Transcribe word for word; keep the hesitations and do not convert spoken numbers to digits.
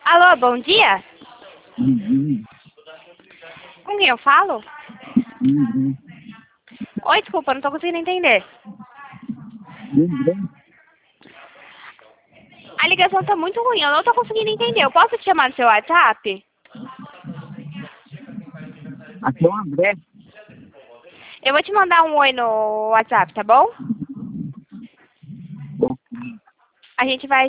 Alô, bom dia? Uhum. Com quem eu falo? Uhum. Oi, desculpa, não tô conseguindo entender. Uhum. A ligação tá muito ruim, eu não tô conseguindo entender. Eu posso te chamar no seu WhatsApp? Aqui é o André. Eu vou te mandar um oi no WhatsApp, tá bom? Ok. A gente vai